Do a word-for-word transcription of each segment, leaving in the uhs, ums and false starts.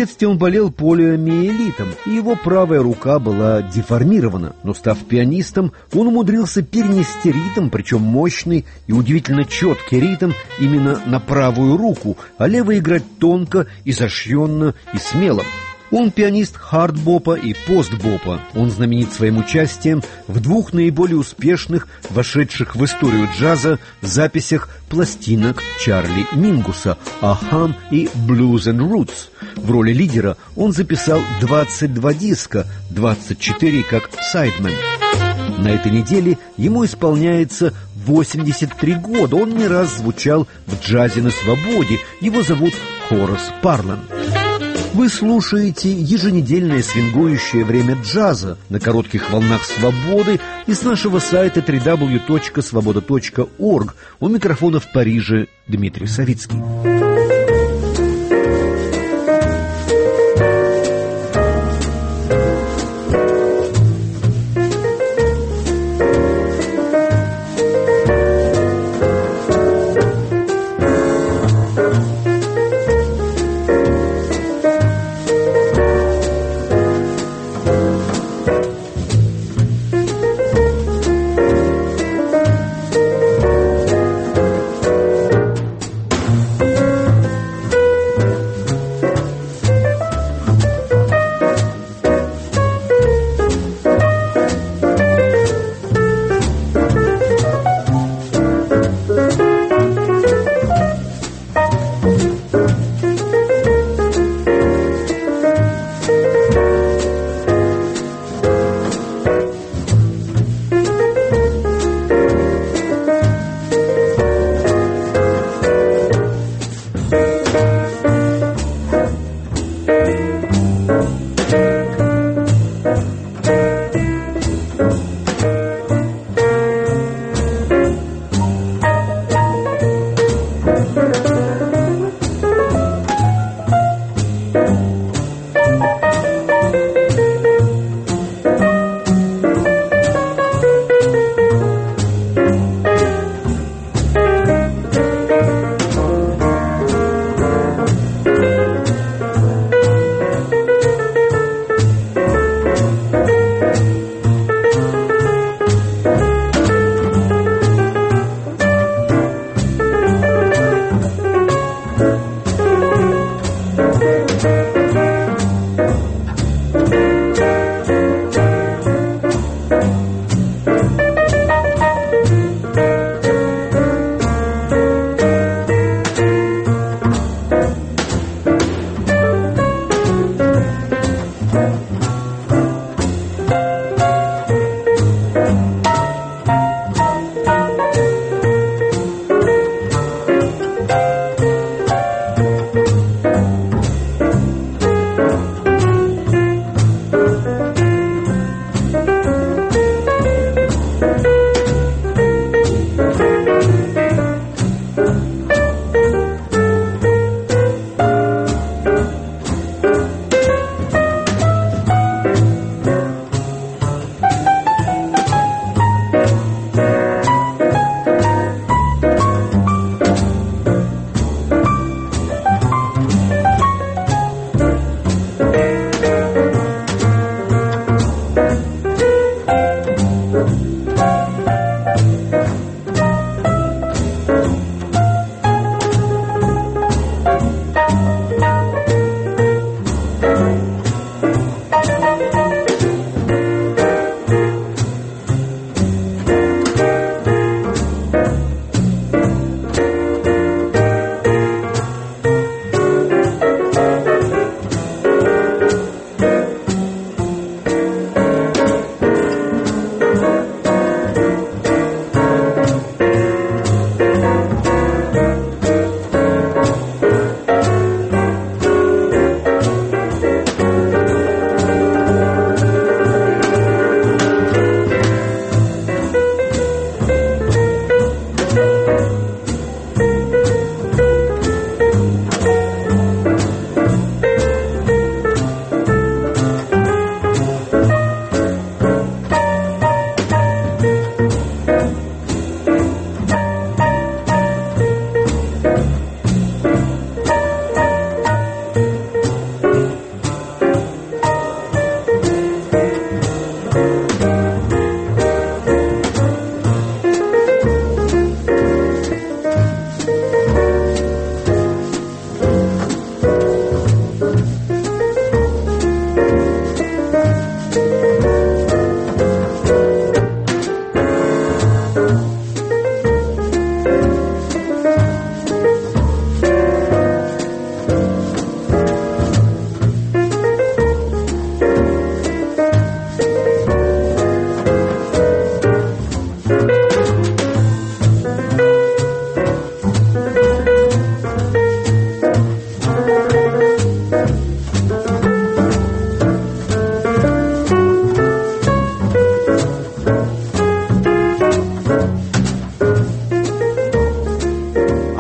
детстве он болел полиомиелитом, и его правая рука была деформирована. Но, став пианистом, он умудрился перенести ритм, причем мощный и удивительно четкий ритм, именно на правую руку, а левой играть тонко, изощренно и смело. Он пианист хард-бопа и пост-бопа. Он знаменит своим участием в двух наиболее успешных, вошедших в историю джаза, записях пластинок Чарли Мингуса «Ахам» и «Blues and Roots». В роли лидера он записал двадцать два диска, двадцать четыре как сайдмен. На этой неделе ему исполняется восемьдесят три года. Он не раз звучал в «Джазе на свободе». Его зовут Хорас Парлан. Вы слушаете еженедельное свингующее время джаза на коротких волнах свободы из нашего сайта дабл ю дабл ю дабл ю точка свобода точка орг. У микрофона в Париже Дмитрий Савицкий.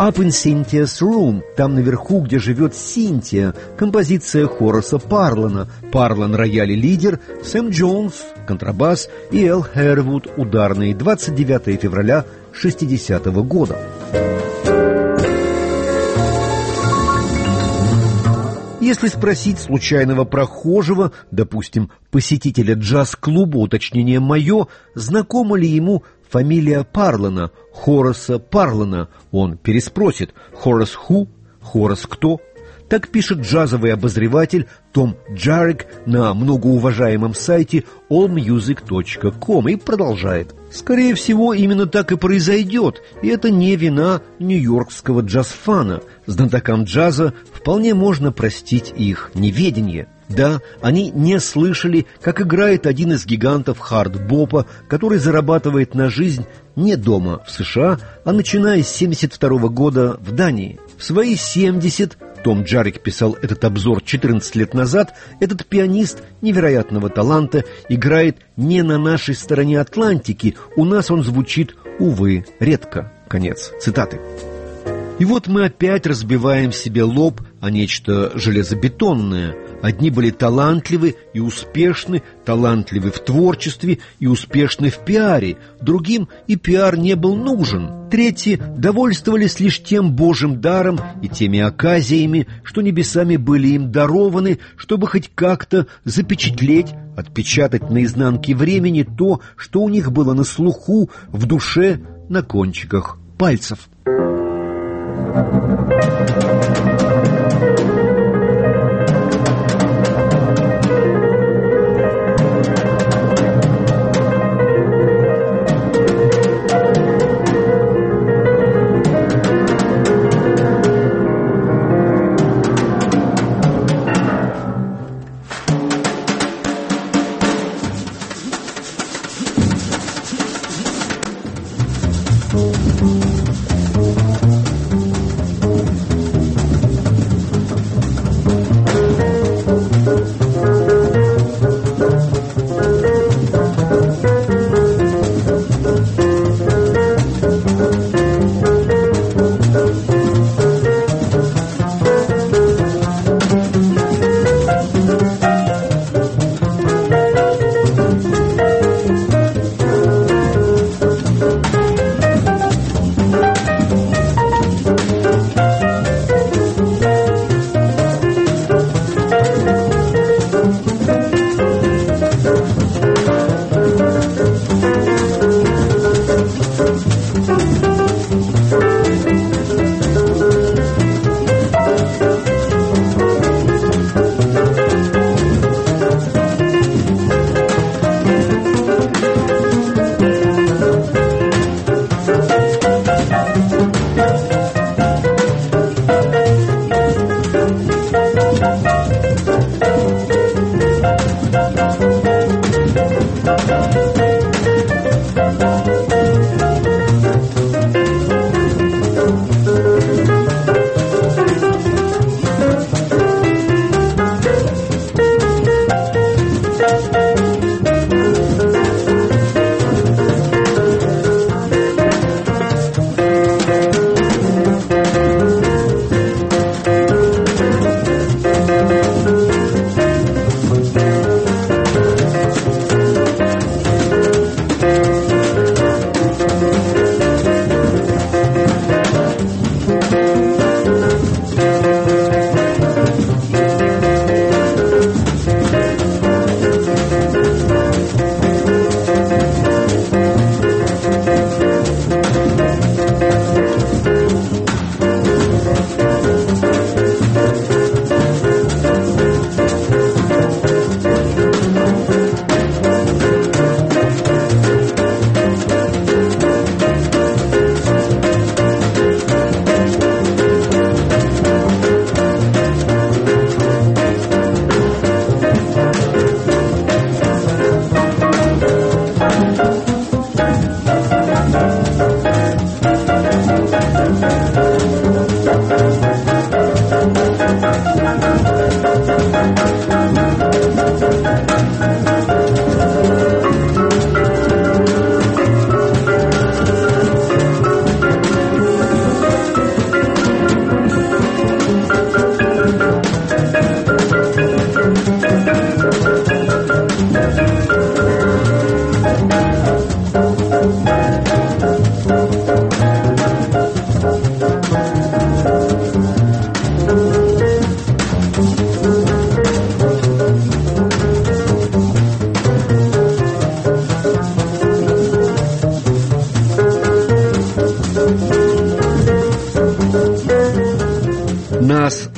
«Up in Cynthia's Room», там наверху, где живет Синтия, композиция Хораса Парлана. Парлан — рояль и лидер, Сэм Джонс — контрабас и Эл Хэрвуд — ударный. двадцать девятого февраля шестидесятого года. Если спросить случайного прохожего, допустим, посетителя джаз-клуба, уточнение мое, знакома ли ему фамилия Парлана, Хораса Парлана, он переспросит: «Хорас ху? Хорас кто?» Так пишет джазовый обозреватель Том Джарек на многоуважаемом сайте all music точка com и продолжает: «Скорее всего, именно так и произойдет, и это не вина нью-йоркского джаз-фана. Знатокам джаза вполне можно простить их неведение. Да, они не слышали, как играет один из гигантов хард-бопа, который зарабатывает на жизнь не дома в США, а начиная с семьдесят второго года в Дании. В свои семьдесят, Том Джарек писал этот обзор четырнадцать лет назад, этот пианист невероятного таланта играет не на нашей стороне Атлантики, у нас он звучит, увы, редко». Конец цитаты. И вот мы опять разбиваем себе лоб о нечто железобетонное. Одни были талантливы и успешны, талантливы в творчестве и успешны в пиаре. Другим и пиар не был нужен. Третьи довольствовались лишь тем божьим даром и теми оказиями, что небесами были им дарованы, чтобы хоть как-то запечатлеть, отпечатать на изнанке времени то, что у них было на слуху, в душе, на кончиках пальцев.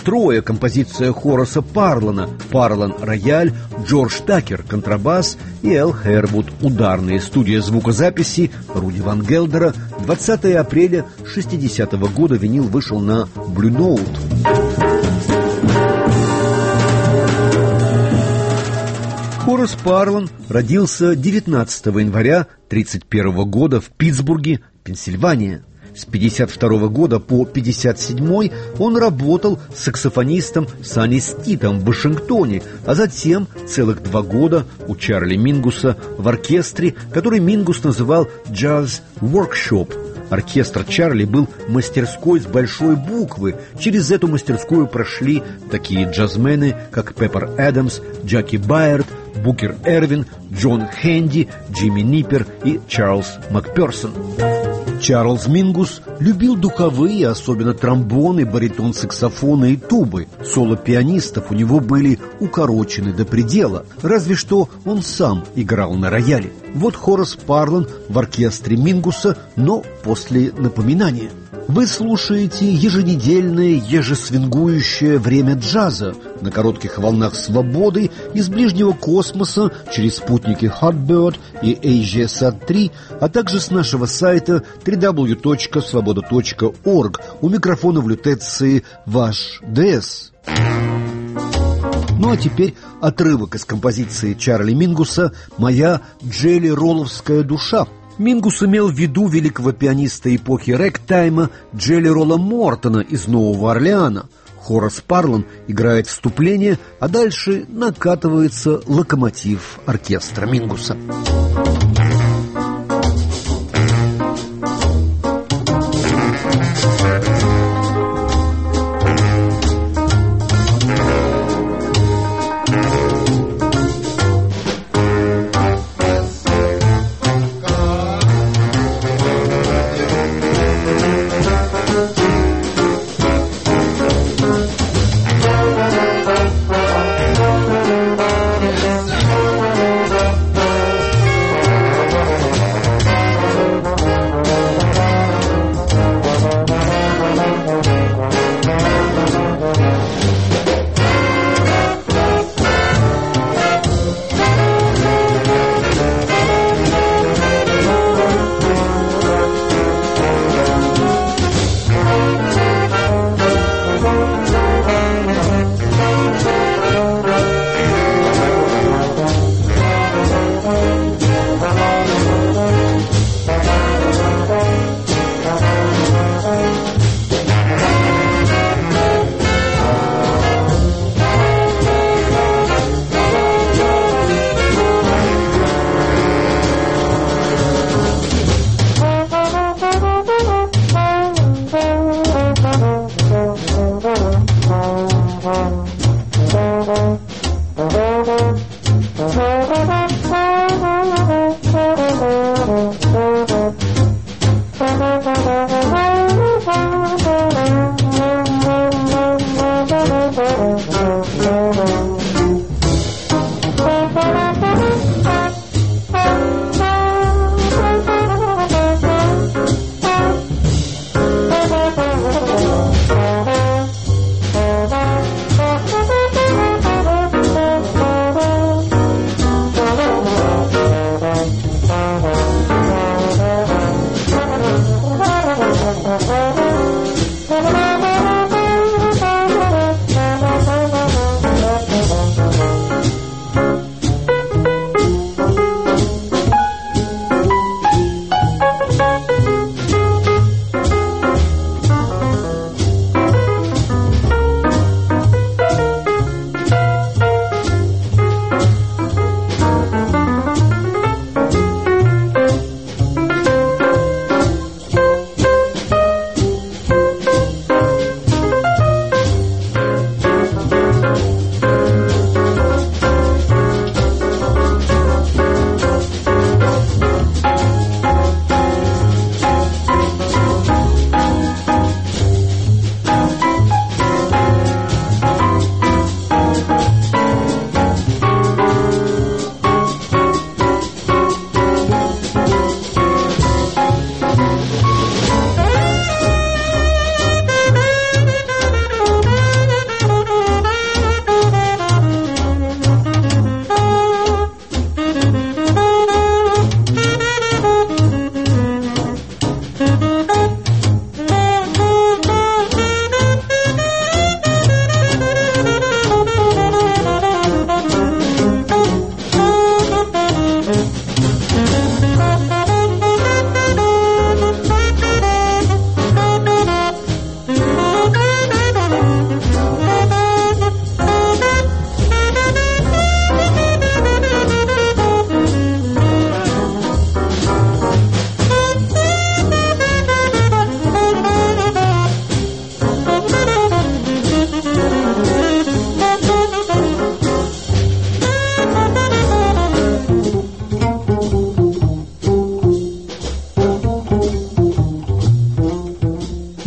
строя» композиция Хораса Парлана, Парлан — рояль, Джордж Такер — контрабас и Эл Хэрвуд — ударные. Студия звукозаписи Руди Ван Гелдера. двадцатого апреля шестидесятого года винил вышел на Blue Note. Хорас Парлан родился девятнадцатого января тридцать первого года в Питтсбурге, Пенсильвания. С пятьдесят второго года по пятьдесят седьмой он работал саксофонистом Санни Ститом в Вашингтоне, а затем целых два года у Чарли Мингуса в оркестре, который Мингус называл «Jazz Workshop». Оркестр Чарли был мастерской с большой буквы. Через эту мастерскую прошли такие джазмены, как Пеппер Эдамс, Джаки Байерд, Букер Эрвин, Джон Хэнди, Джимми Ниппер и Чарльз Макперсон. Чарльз Мингус любил духовые, особенно тромбоны, баритон-саксофоны и тубы. Соло пианистов у него были укорочены до предела, разве что он сам играл на рояле. Вот Хорас Парлан в оркестре Мингуса, но после напоминания. Вы слушаете еженедельное, ежесвингующее время джаза на коротких волнах свободы из ближнего космоса через спутники Hotbird и AsiaSat три, а также с нашего сайта дабл ю дабл ю дабл ю точка свобода точка орг. У микрофона в лютеции ваш ДС. Ну а теперь отрывок из композиции Чарли Мингуса «Моя Джелли Ролловская душа». Мингус имел в виду великого пианиста эпохи рэгтайма Джелли Ролла Мортона из Нового Орлеана. Хорас Парлан играет вступление, а дальше накатывается локомотив оркестра Мингуса.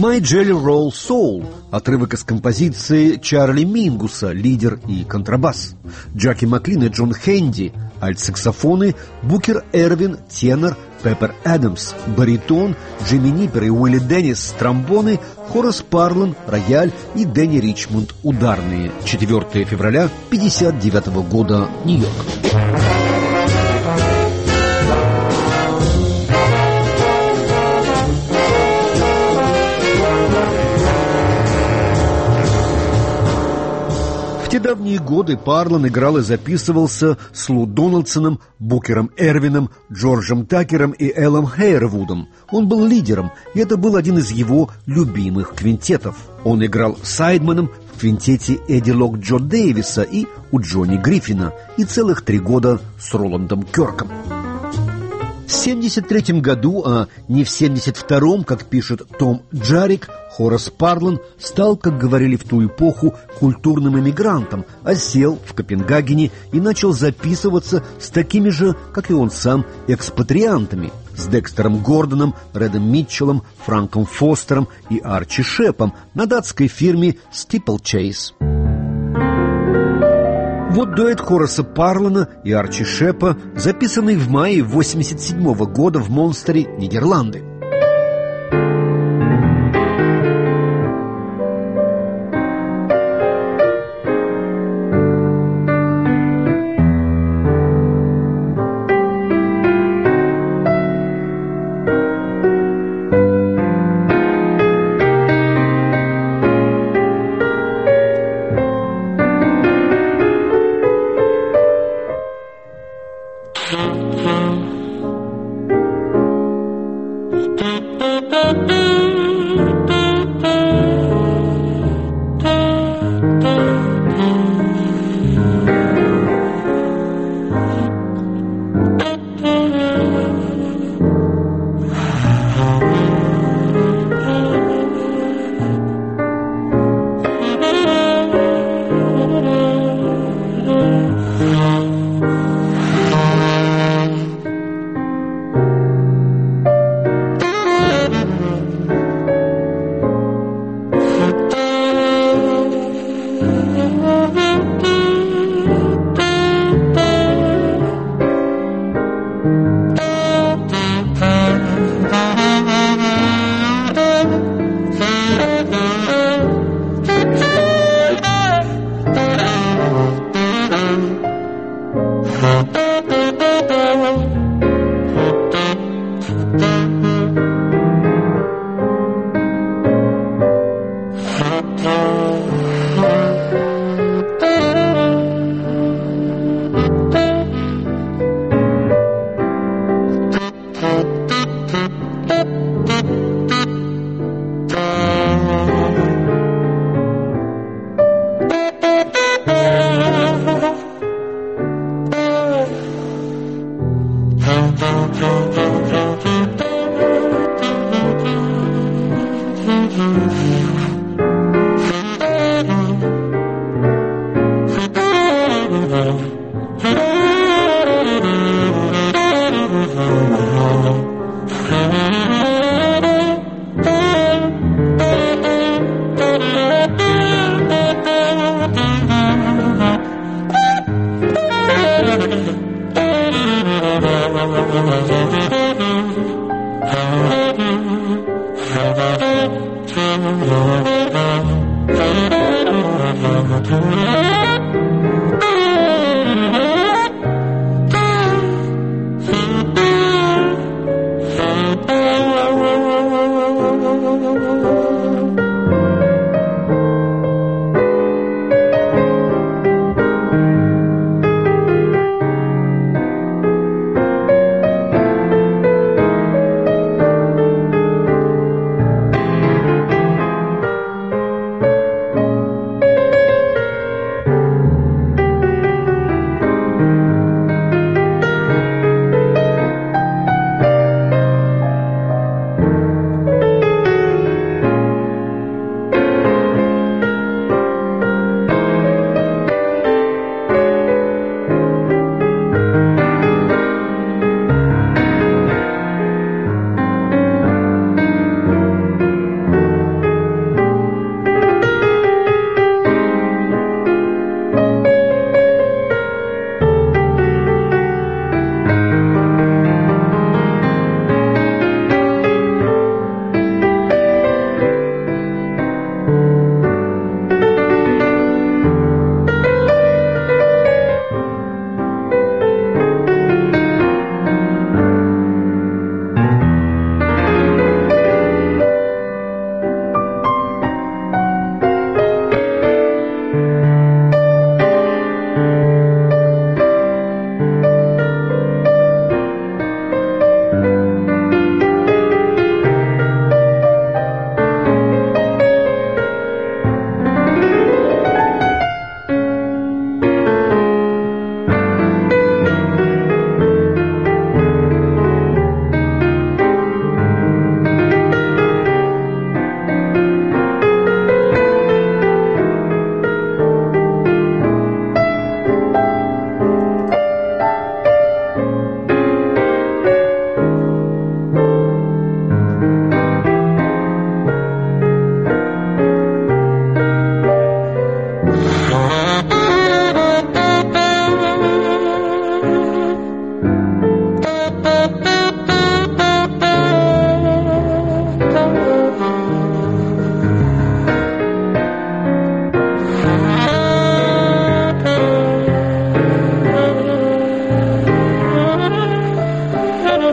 My Jelly Roll Soul, отрывок из композиции Чарли Мингуса, лидер и контрабас, Джаки Маклин и Джон Хенди, альт-саксофоны, Букер Эрвин, тенор, Пеппер Адамс, баритон, Джимми Ниппер и Уилли Деннис, тромбоны, Хорас Парлан, рояль и Дэнни Ричмонд, ударные. четвёртого февраля пятьдесят девятого года, Нью-Йорк. В те давние годы Парлан играл и записывался с Лу Дональдсоном, Букером Эрвином, Джорджем Такером и Эллом Хейервудом. Он был лидером, и это был один из его любимых квинтетов. Он играл сайдманом в квинтете Эдди Лок Джо Дэвиса и у Джонни Гриффина, и целых три года с Роландом Кёрком. В семьдесят третьем году, а не в семьдесят втором, как пишет Том Джарик, Хорас Парлан стал, как говорили в ту эпоху, культурным эмигрантом, осел в Копенгагене и начал записываться с такими же, как и он сам, экспатриантами, с Декстером Гордоном, Редом Митчеллом, Франком Фостером и Арчи Шепом на датской фирме Steeplechase. Вот дуэт Хораса Парлана и Арчи Шепа, записанный в мае восемьдесят седьмого года в Монстере, Нидерланды.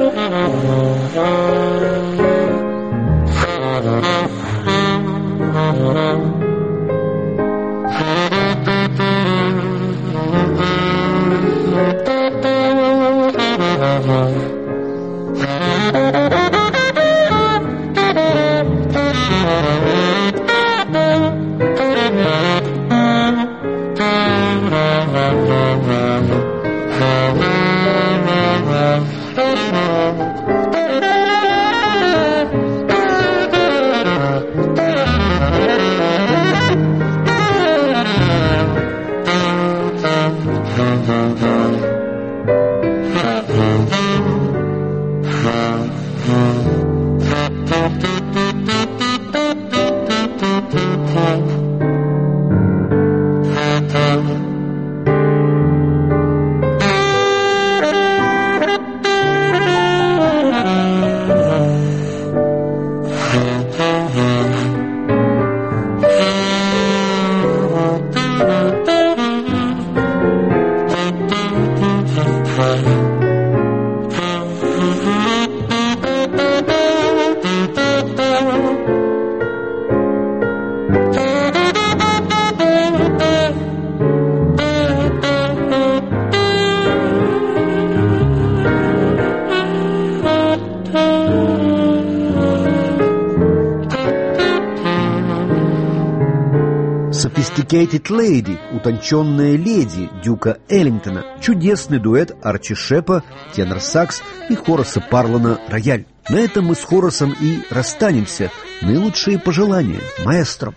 Sophisticated Lady, утонченная леди Дюка Эллингтона, чудесный дуэт Арчи Шепа, тенор-сакс и Хораса Парлана, рояль. На этом мы с Хорасом и расстанемся. Наилучшие пожелания, маэстро.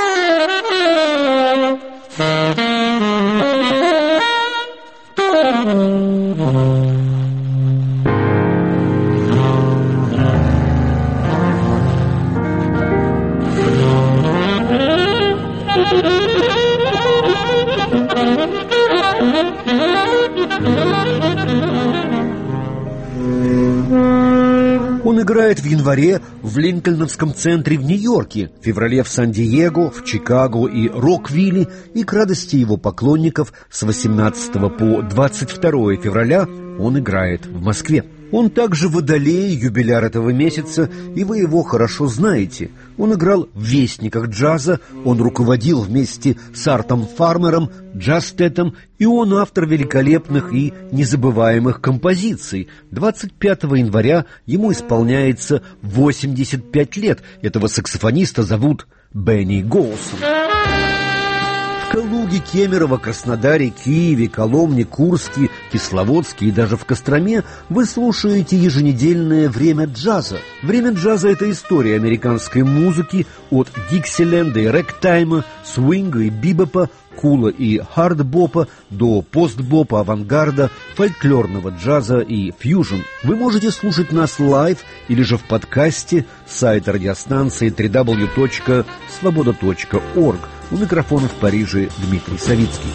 Он играет в январе в Линкольновском центре в Нью-Йорке, в феврале в Сан-Диего, в Чикаго и Роквилле, и к радости его поклонников с восемнадцатого по двадцать второе февраля он играет в Москве. Он также водолей, юбиляр этого месяца, и вы его хорошо знаете. Он играл в «Вестниках джаза», он руководил вместе с Артом Фармером, Джаз-тетом, и он автор великолепных и незабываемых композиций. двадцать пятого января ему исполняется восемьдесят пять лет. Этого саксофониста зовут Бенни Голсон. В Калуге, Кемерово, Краснодаре, Киеве, Коломне, Курске, Кисловодске и даже в Костроме вы слушаете еженедельное «Время джаза». «Время джаза» — это история американской музыки от диксиленда и рэгтайма, свинга и бибопа, кула и хардбопа до постбопа, авангарда, фольклорного джаза и фьюжн. Вы можете слушать нас лайв или же в подкасте с сайта радиостанции дабл ю дабл ю дабл ю точка свобода точка орг. У микрофона в Париже Дмитрий Савицкий.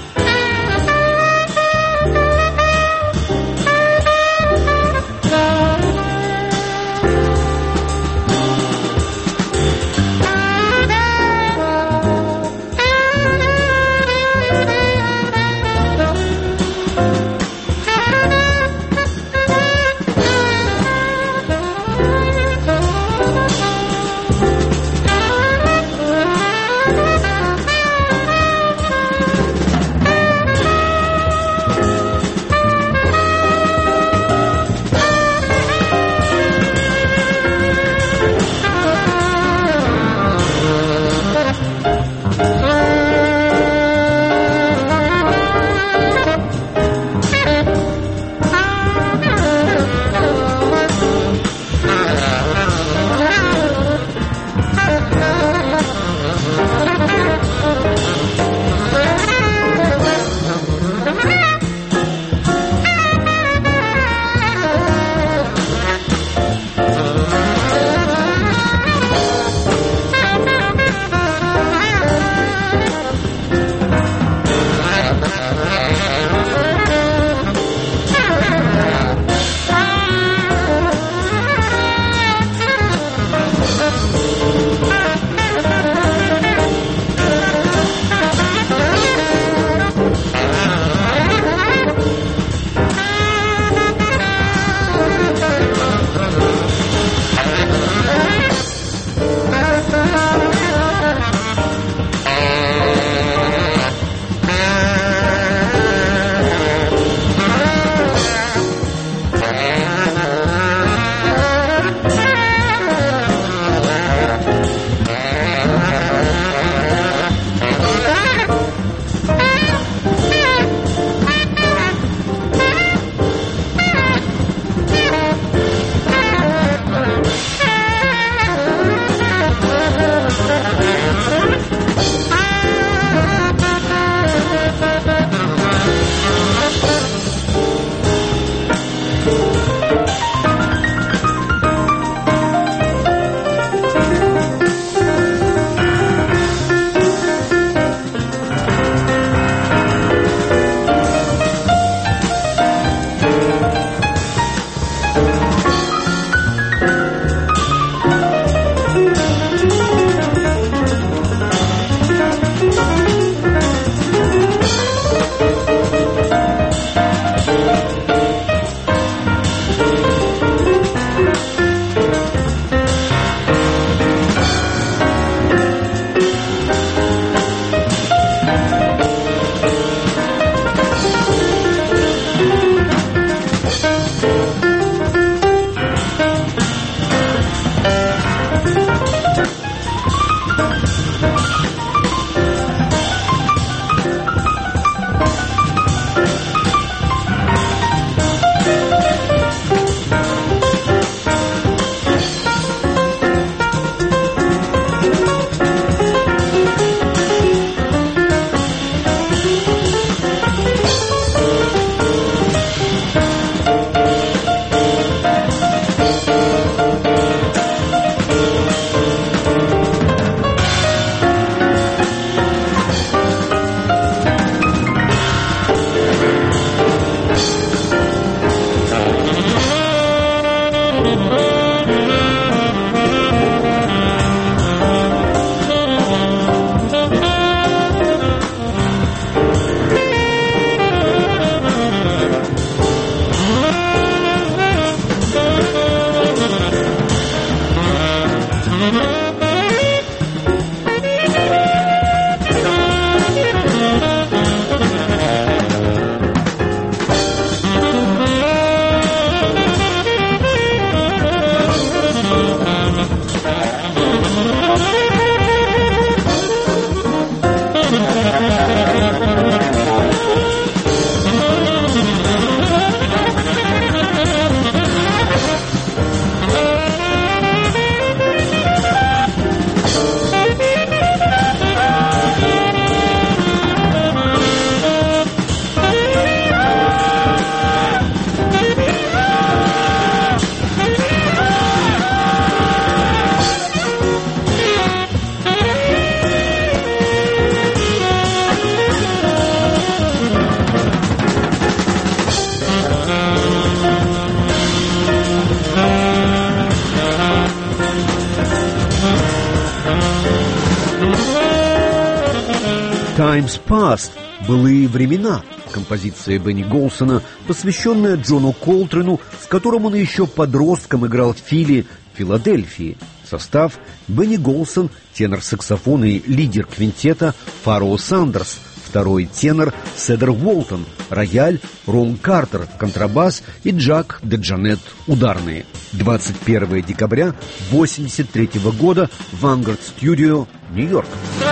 «Times Past» — «Былые времена», композиция Бенни Голсона, посвященная Джону Колтрену, с которым он еще подростком играл в Филе, Филадельфии. Состав: Бенни Голсон, тенор-саксофон и лидер квинтета Фароу Сандерс, второй тенор Седер Уолтон, рояль Рон Картер, контрабас и Джак де Джанет, ударные. двадцать первого декабря восемьдесят третьего года, Vanguard Studio, Нью-Йорк.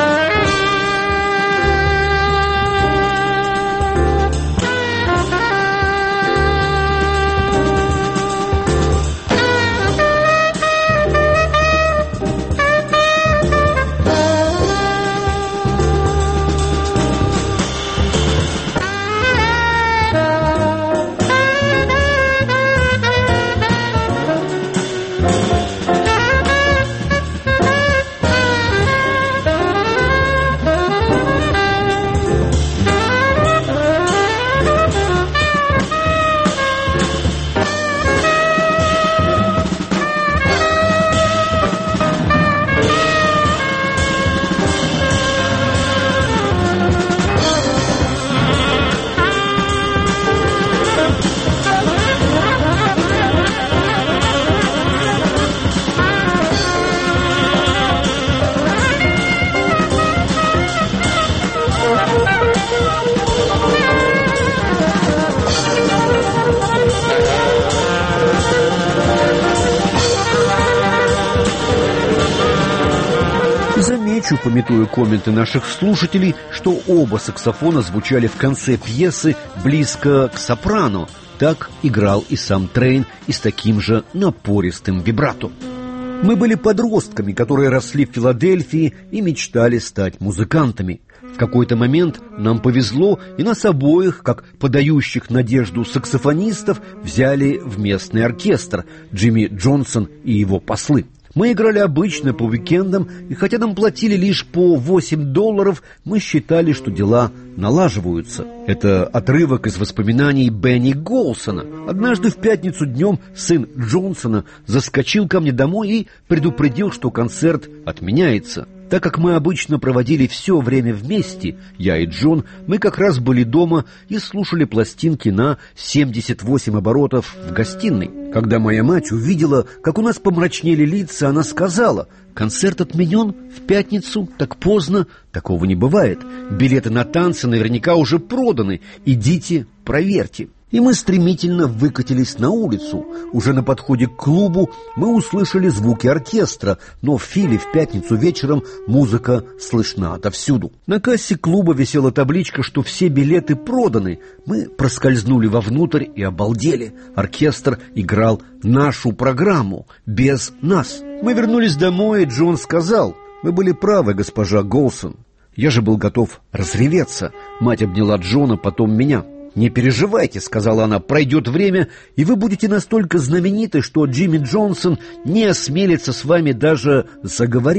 Замечу, пометуя комменты наших слушателей, что оба саксофона звучали в конце пьесы близко к сопрано. Так играл и сам Трейн, и с таким же напористым вибрато. Мы были подростками, которые росли в Филадельфии и мечтали стать музыкантами. В какой-то момент нам повезло, и нас обоих, как подающих надежду саксофонистов, взяли в местный оркестр Джимми Джонсон и его послы. Мы играли обычно по уикендам, и хотя нам платили лишь по восемь долларов, мы считали, что дела налаживаются. Это отрывок из воспоминаний Бенни Голсона. Однажды в пятницу днем сын Джонсона заскочил ко мне домой и предупредил, что концерт отменяется. Так как мы обычно проводили все время вместе, я и Джон, мы как раз были дома и слушали пластинки на семьдесят восемь оборотов в гостиной. Когда моя мать увидела, как у нас помрачнели лица, она сказала: «Концерт отменен в пятницу, так поздно, такого не бывает. Билеты на танцы наверняка уже проданы, идите, проверьте». И мы стремительно выкатились на улицу. Уже на подходе к клубу мы услышали звуки оркестра, но в Филе в пятницу вечером музыка слышна отовсюду. На кассе клуба висела табличка, что все билеты проданы. Мы проскользнули вовнутрь и обалдели. Оркестр играл нашу программу, без нас. Мы вернулись домой, и Джон сказал: «Вы были правы, госпожа Голсон». Я же был готов разреветься. Мать обняла Джона, потом меня. «Не переживайте», — сказала она, — «пройдет время, и вы будете настолько знамениты, что Джимми Джонсон не осмелится с вами даже заговорить».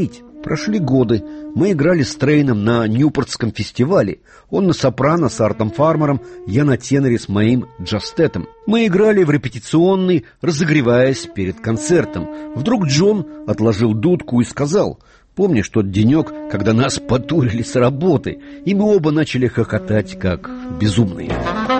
Прошли годы. Мы играли с Трейном на Ньюпортском фестивале. Он на сопрано с Артом Фармером, я на теноре с моим Джастетом. Мы играли в репетиционной, разогреваясь перед концертом. Вдруг Джон отложил дудку и сказал: «Помнишь тот денек, когда нас потурили с работы?» И мы оба начали хохотать, как безумные.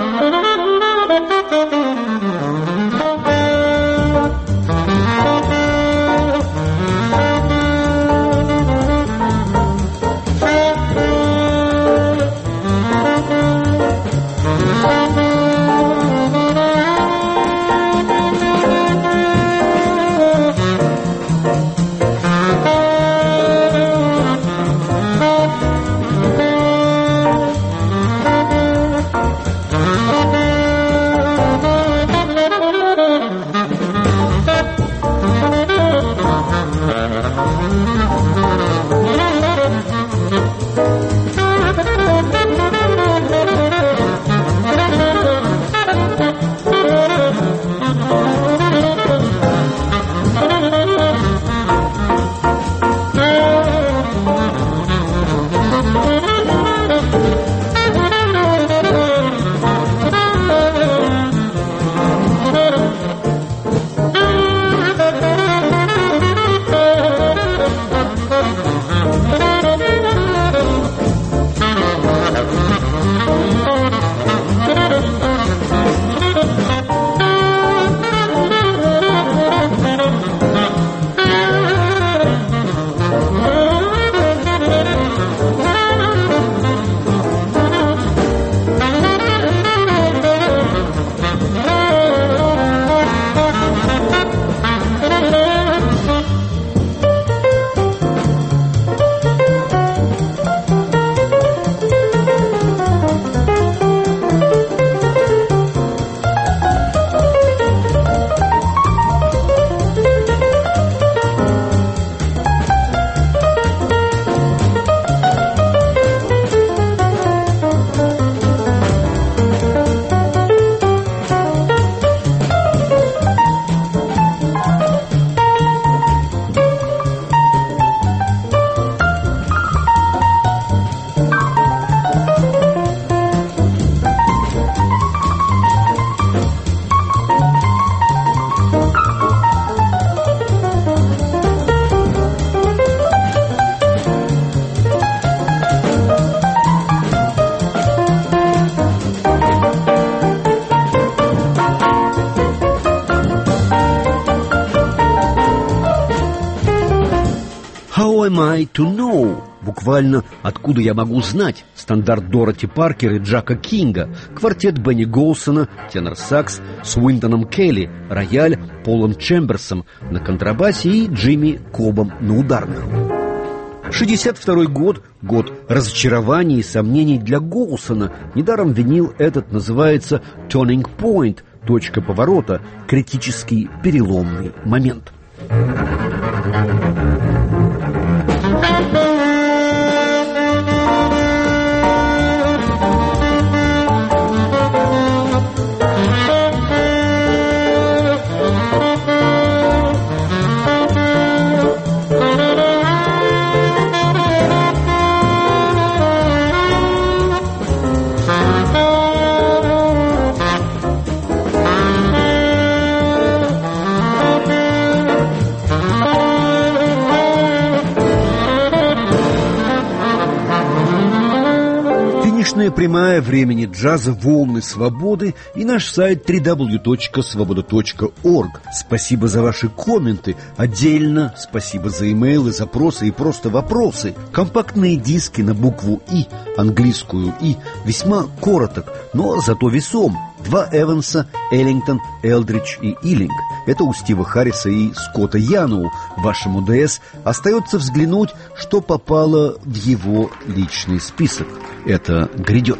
How am I to know? Буквально «Откуда я могу знать?» Стандарт Дороти Паркер и Джака Кинга, квартет Бенни Голсона, тенор-сакс с Уинтоном Келли, рояль Полом Чемберсом на контрабасе и Джимми Кобом на ударных. шестьдесят второй год, год разочарований и сомнений для Голсона. Недаром винил этот называется «turning point», точка поворота, критический переломный момент. Прямая времени джаза, волны свободы и наш сайт дабл ю дабл ю дабл ю точка свобода точка орг. Спасибо за ваши комменты. Отдельно спасибо за имейлы, запросы и просто вопросы. Компактные диски на букву «И», английскую «И», весьма короток, но зато весом. Два Эванса, Эллингтон, Элдридж и Иллинг. Это у Стива Харриса и Скотта Яноу. Вашему ДС остается взглянуть, что попало в его личный список. Это грядет.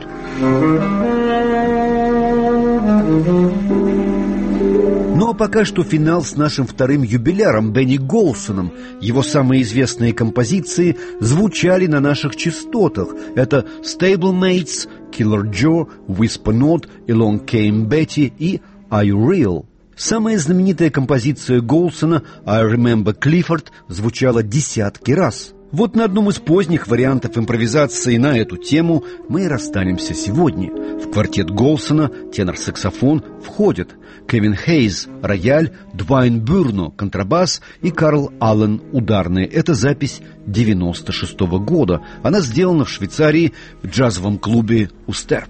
Ну а пока что финал с нашим вторым юбиляром Бенни Голсоном. Его самые известные композиции звучали на наших частотах. Это «Stablemates», «Killer Joe», «Whisper Note», «Along Came Betty» и «Are You Real?». Самая знаменитая композиция Голсона «I Remember Clifford» звучала десятки раз. Вот на одном из поздних вариантов импровизации на эту тему мы и расстанемся сегодня. В квартет Голсона тенор-саксофон входят Кевин Хейз – рояль, Двайн Бюрно – контрабас и Карл Аллен – ударные. Это запись девяносто шестого года. Она сделана в Швейцарии в джазовом клубе «Устер».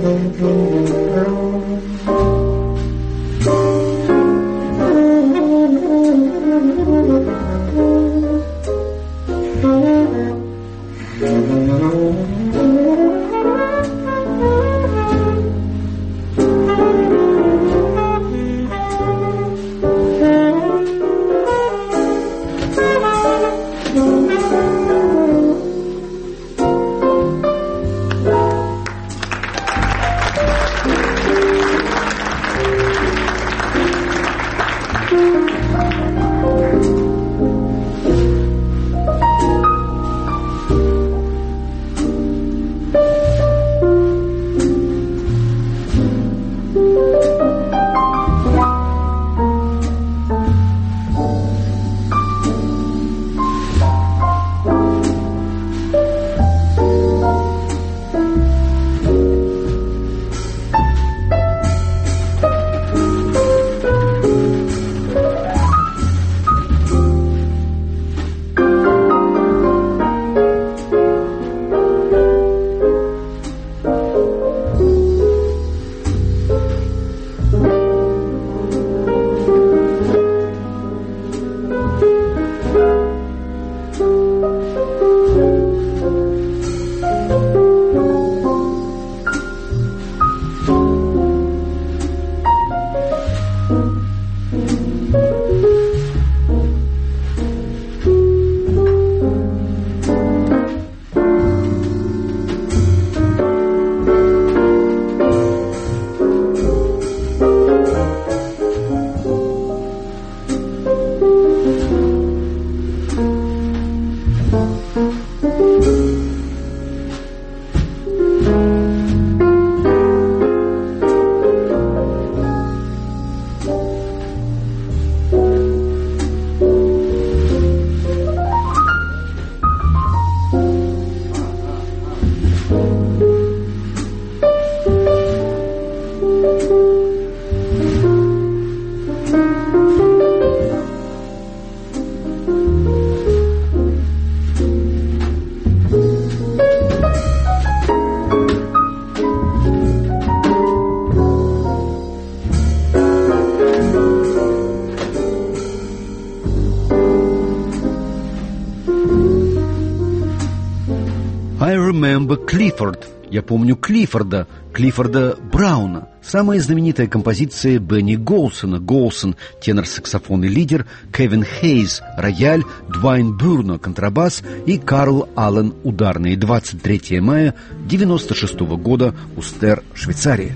I remember Clifford. Я помню Клиффорда, Клиффорда Брауна. Самая знаменитая композиция Бенни Голсона. Голсон – тенор-саксофонный лидер, Кевин Хейз – рояль, Двайн Бурно – контрабас и Карл Аллен – ударные. двадцать третьего мая девяносто шестого года, Устер, Швейцария.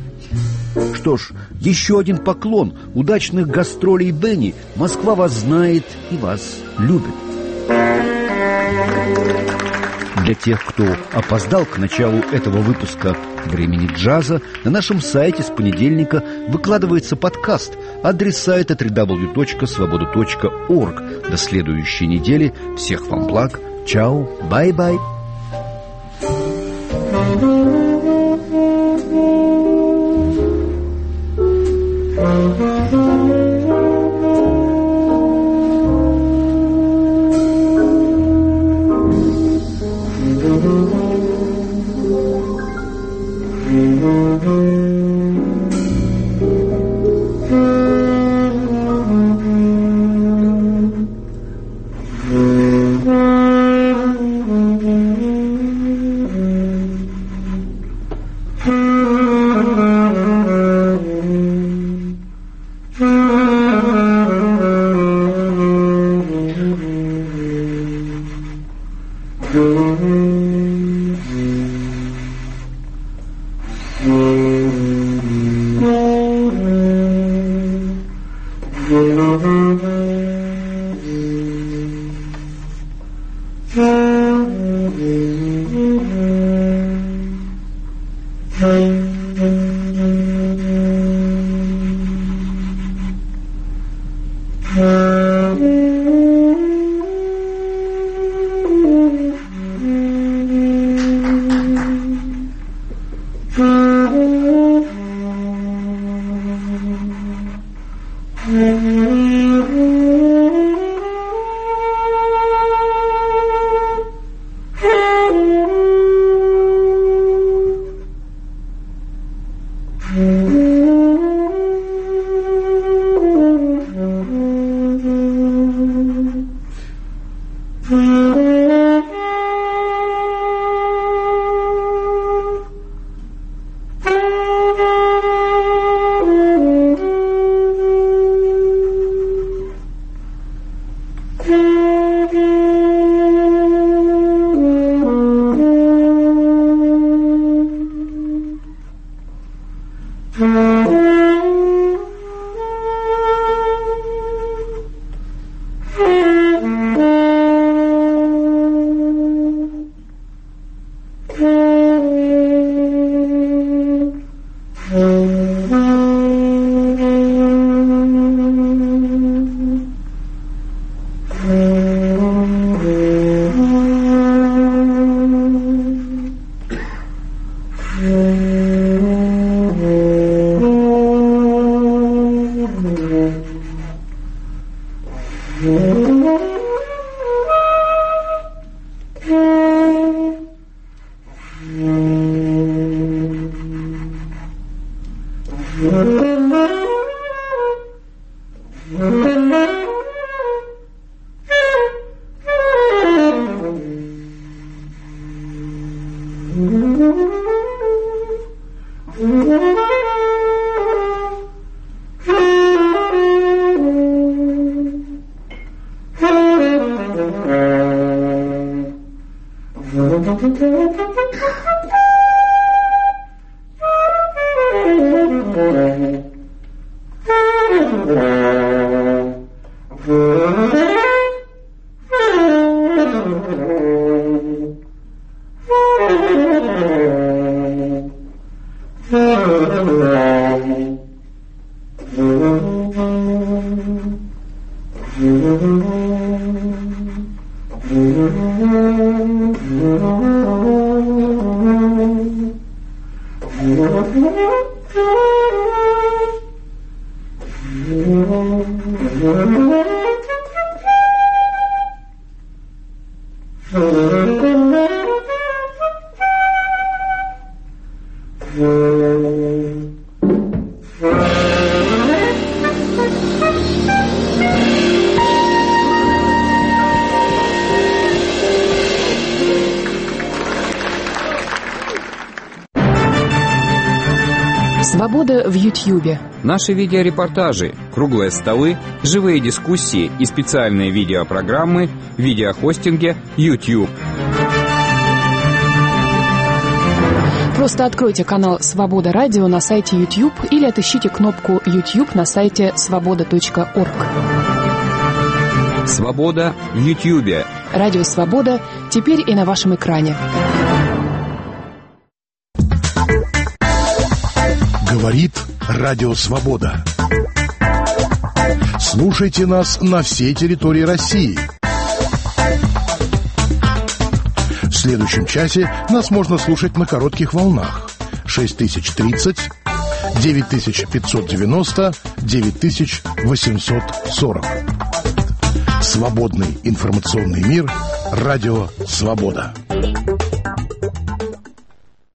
Что ж, еще один поклон. Удачных гастролей, Бенни. Москва вас знает и вас любит. Для тех, кто опоздал к началу этого выпуска «Времени джаза», на нашем сайте с понедельника выкладывается подкаст. Адрес сайта дабл ю дабл ю дабл ю точка свобода точка орг. До следующей недели. Всех вам благ. Чао. Бай-бай. Свобода в Ютьюбе. Наши видеорепортажи, круглые столы, живые дискуссии и специальные видеопрограммы в видеохостинге YouTube. Просто откройте канал «Свобода Радио» на сайте YouTube или отыщите кнопку YouTube на сайте свобода точка орг. Свобода в Ютьюбе. Радио «Свобода» теперь и на вашем экране. Говорит Радио Свобода. Слушайте нас на всей территории России. В следующем часе нас можно слушать на коротких волнах шесть тысяч тридцать, девять тысяч пятьсот девяносто, девять тысяч восемьсот сорок. Свободный информационный мир. Радио Свобода.